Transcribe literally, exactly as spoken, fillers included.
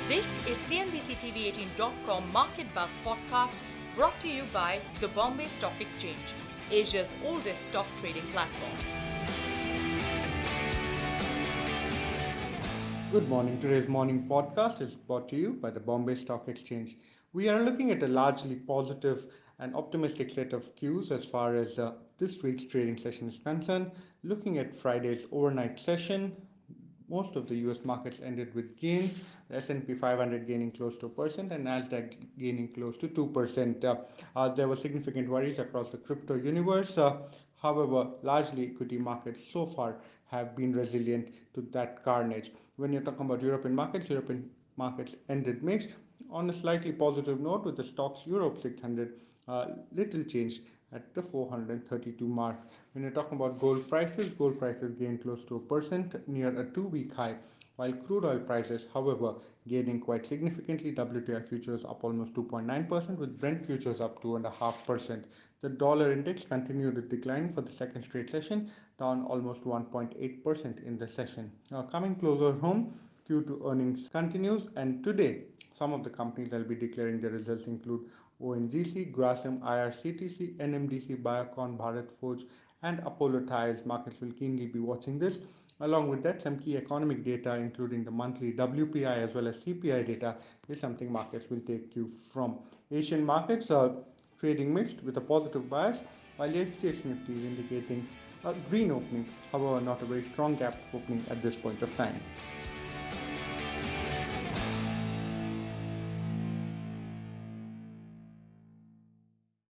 This is C N B C T V eighteen dot com Market Buzz podcast brought to you by the Bombay Stock Exchange, Asia's oldest stock trading platform. Good morning. Today's morning podcast is brought to you by the Bombay Stock Exchange. We are looking at a largely positive and optimistic set of cues as far as uh, this week's trading session is concerned. Looking at Friday's overnight session, most of the U S markets ended with gains. The S and P five hundred gaining close to a percent and Nasdaq gaining close to two percent. Uh, uh, there were significant worries across the crypto universe. Uh, however, largely equity markets so far have been resilient to that carnage. When you're talking about European markets, European markets ended mixed. On a slightly positive note, with the stocks Europe six hundred uh, little changed at the four hundred thirty-two mark. When you're talking about gold prices, gold prices gained close to a percent near a two-week high, while crude oil prices, however, gaining quite significantly. W T I futures up almost two point nine percent, with Brent futures up two point five percent. The dollar index continued to decline for the second straight session, down almost one point eight percent in the session. Now, coming closer home, Q two earnings continues, and today some of the companies that will be declaring their results include O N G C, Grasim, I R C T C, N M D C, Biocon, Bharat Forge, and Apollo Tyres. Markets will keenly be watching this. Along with that, some key economic data, including the monthly W P I as well as C P I data, is something markets will take cue from. Asian markets are trading mixed with a positive bias, while the H D X Nifty is indicating a green opening, however, not a very strong gap opening at this point of time.